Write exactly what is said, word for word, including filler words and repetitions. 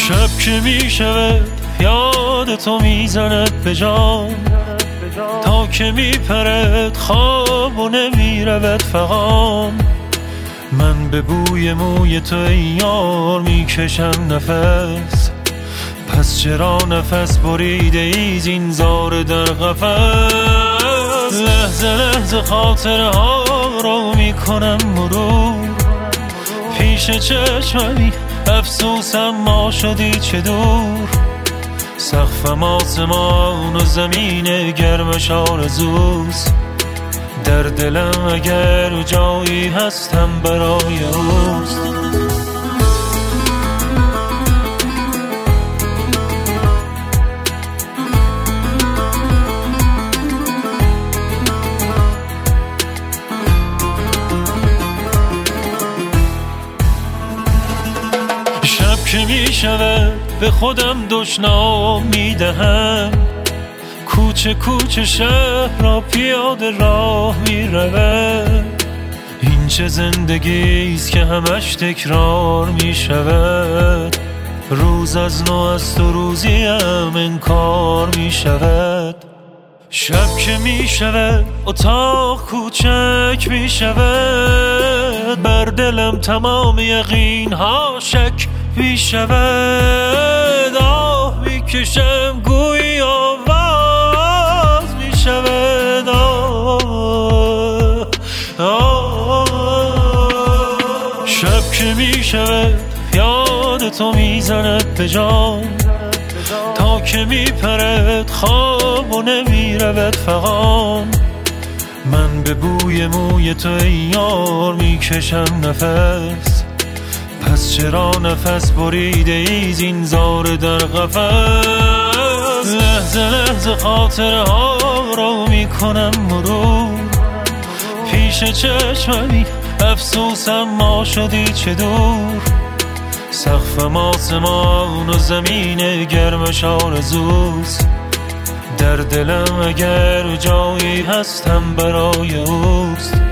شب که می شود یاد تو میزند به جان، تا که می پرد خواب و نمی رود فغان. من به بوی موی تو ای یار می کشم نفس، پس چرا نفس بریده ای زین زار در قفس؟ لحظه لحظه خاطره ها رو می کنم مرور، پیش چشمی افسوسم ما شدی چه دور. سقفم آسمان و زمین گرمش آرزوست، در دلم اگر جایی هستم برای اوست. شب که می شود به خودم دشنام می دهم، کوچه کوچه شهر را پیاده راه می رود. این چه زندگیست که همش تکرار می شود، روز از نو است و روزی هم انکار می شود. شب که می شود اتاق کوچک می شود، بر دلم تمام یقین ها شک می شود. آه می کشم گویی آواز می شود. آه آه شب که می شود یاد تو می زند به جان، تا که می پرد خواب و نمی رود فغان. من به بوی موی تو ای یار می کشم نفس، پس چرا نفس بریده ای زین زار در قفس؟ لحظه لحظه خاطره ها رو می کنم مرور، پیش چشمی افسوسم ما شدی چه دور. سقفم آسمان و زمین گرمش آرزوست، در دلم اگر جایی هستم برای اوست.